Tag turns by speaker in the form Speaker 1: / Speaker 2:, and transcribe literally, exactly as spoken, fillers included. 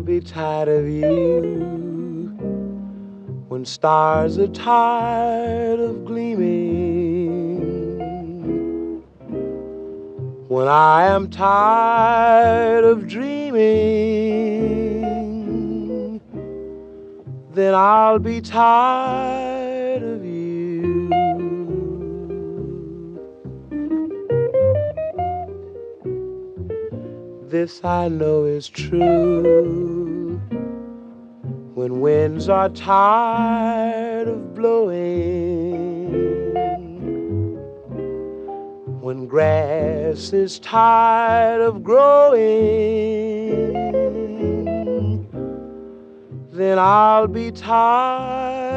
Speaker 1: I'll be tired of you when stars are tired of gleaming, when I am tired of dreaming, then I'll be tired of you. This I know is true. When winds are tired of blowing, when grass is tired of growing, then I'll be tired